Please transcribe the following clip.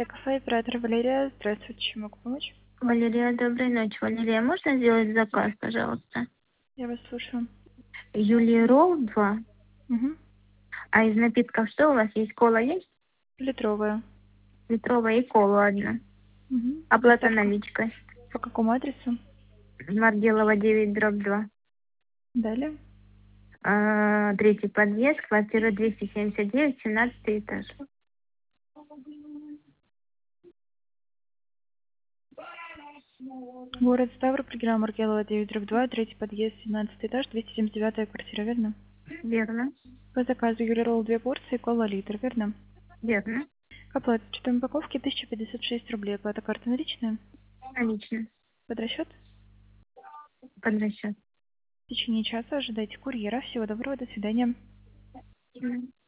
11 кафе, оператор Валерия. Здравствуйте, чем могу помочь? Валерия, доброй ночи. Валерия, можно сделать заказ, пожалуйста? Я вас слушаю. Юлия Ролл 2. Угу. А из напитков что у вас есть? Кола есть? Литровая. Литровая и колу одна. Угу. Оплата Доставка. наличкой. По какому адресу? Маргелова 9/2. Далее. Третий подъезд, квартира 279, 17 этаж. Город Ставрополь, граф Маргелова, 9/2, третий подъезд, 17 этаж, 279 квартира, верно? Верно? По заказу Юлия Ролл 2 порции, кола литр, верно? Верно? Оплата с учетом упаковки 1056 рублей. Оплата карты наличная. Налично. Под расчет. Под расчет. В течение часа ожидайте курьера. Всего доброго, до свидания. Мгм.